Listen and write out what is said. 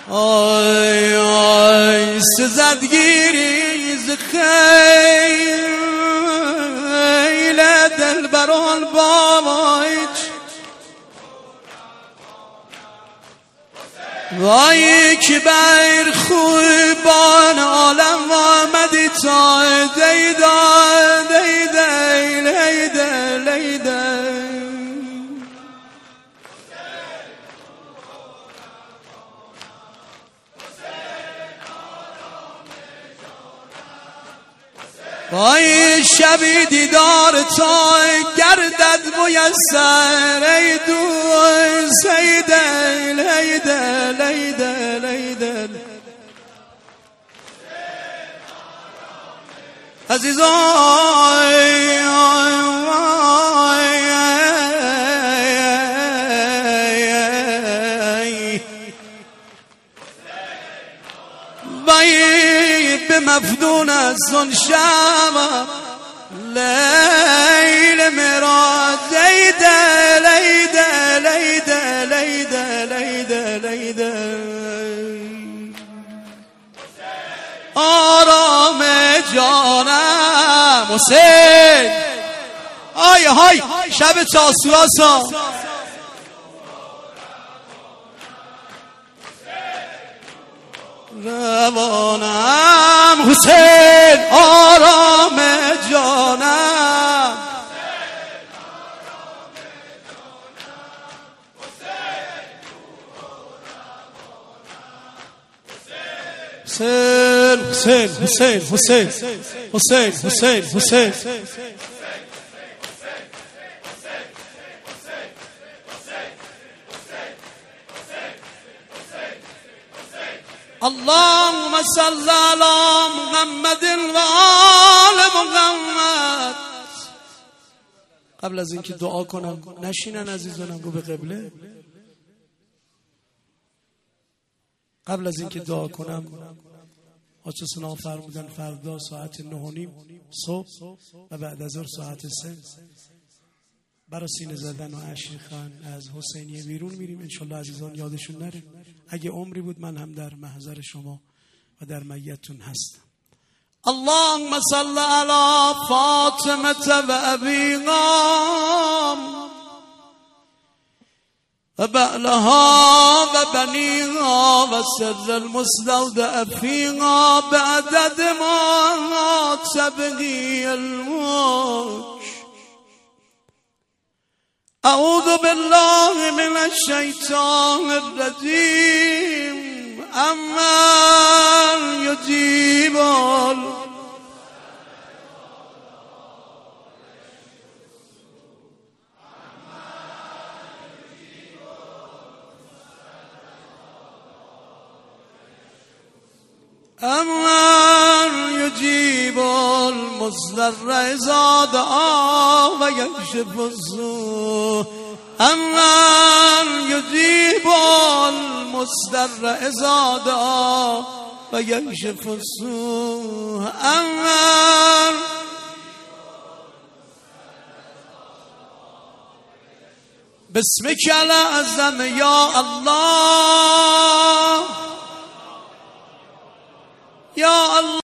آی آی سزدگیری ز خیل دلبران بابایچ وای که بر خوبان عالم آمدی تا دیده لیده لیده لیده وای شبی دیدار تا گردد میسر ای دوست لیده لیده لیده لیده عزیزان وای به مفدون از اون شب لیل مراد لیده لیده لیده لیده لیده لیده آرام جانم حسین آی های شب تاسوعا روانم حسین آرام جانم حسین حسین حسین حسین حسین حسین اللهم صل على محمد و آل محمد. قبل از اینکه دعا کنم نشینن عزیزانم رو به قبله. قبل از اینکه دعا کنم آچه سنا فرمودن فردا ساعت 9:30 صبح و بعد از ظهر ساعت 3 برای سینه زدن و عشیخان از حسینیه بیرون میریم. انشالله عزیزان یادشون نره. اگه عمری بود من هم در محضر شما و در میتون هستم. اللهم صل علی فاطمه و ابیها و بعلها و بنیها و سر المستودع فیها بعدد ما تبغي الموت. اعوذ بالله من الشیطان الرجیم. امن یجیب المضطر اذا دعا و یکشف السوء. امن یجیب المضطر اذا دعا و یکشف السوء. امن بسمک الاعظم یا الله یا الله.